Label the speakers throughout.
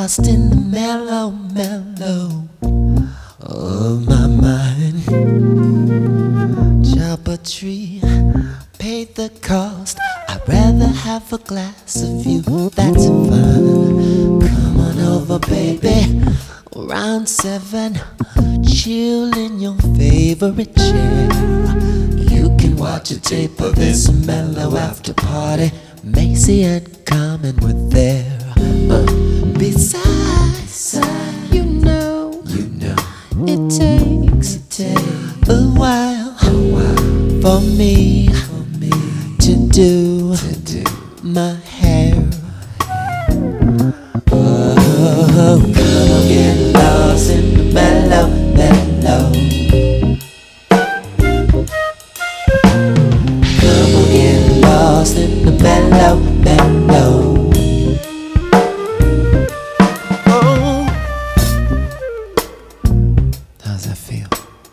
Speaker 1: lost in the mellow, mellow of my mind. Chop a tree, pay the cost. I'd rather have a glass of you, that's fine. Come on over, baby, around 7. Chill in your favorite chair. You can watch a tape of this mellow after party. Macy and Carmen were there. Besides, you know, it takes a while for me to do my hair. Oh, come on, get lost in the mellow, mellow. Come on, get lost in the mellow, mellow. Oh, how's that feel?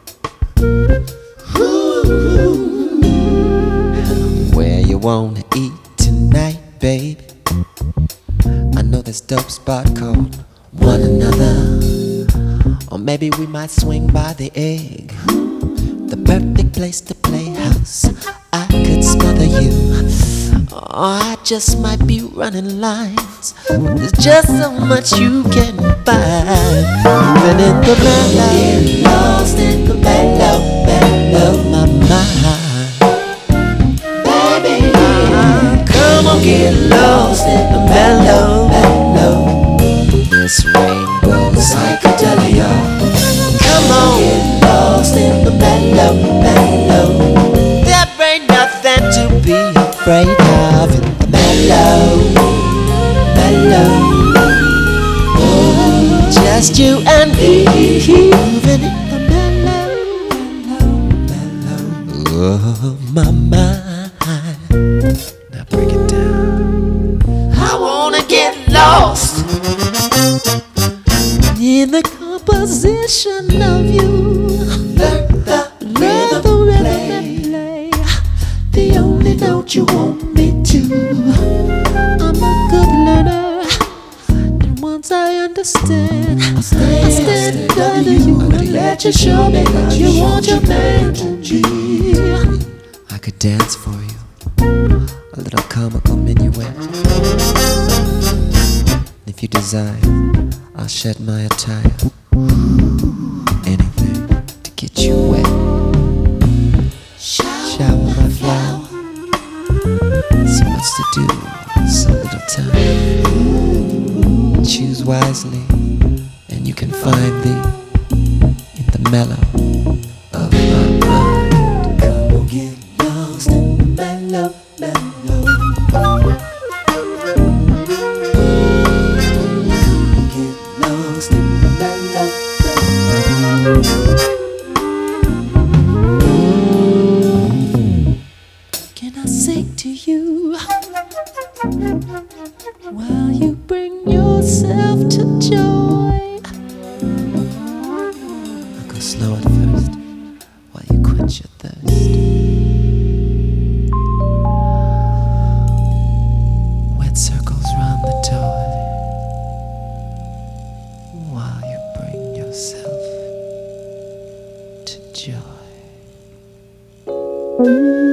Speaker 1: Ooh. Where you wanna eat tonight, baby? I know this dope spot called One Another. Or maybe we might swing by the Egg, the perfect place to play house. I could smother you, or I just might be running lines. There's just so much you can find. Even in the mellow, get lost in the mellow, mellow of my mind. Baby, come on, get lost in the mellow, mellow. This rainbow psychedelia. Come on, get lost in the mellow, mellow. There ain't nothing to be afraid of in the mellow, mellow. Oh, just you and me, moving in the mellow, mellow, mellow of my mind. Now break it down. I wanna get lost in the composition of you. Learn the rhythm play, the only note you want me to. I'm a good learner, and once I understand, I stand under you and let you show me how you want your man to be. I could dance for you, a little comical minuet. If you desire, I'll shed my attire. Anything to get you wet. Shower my flower. So much to do, so little time. Choose wisely, and you can find thee in the mellow of my mind. Come on, get lost in the mellow, mellow. Can I sing to you while you bring yourself to joy? I'll go slow at first while you quench your thirst. Wet circles round the toy while you bring yourself to joy.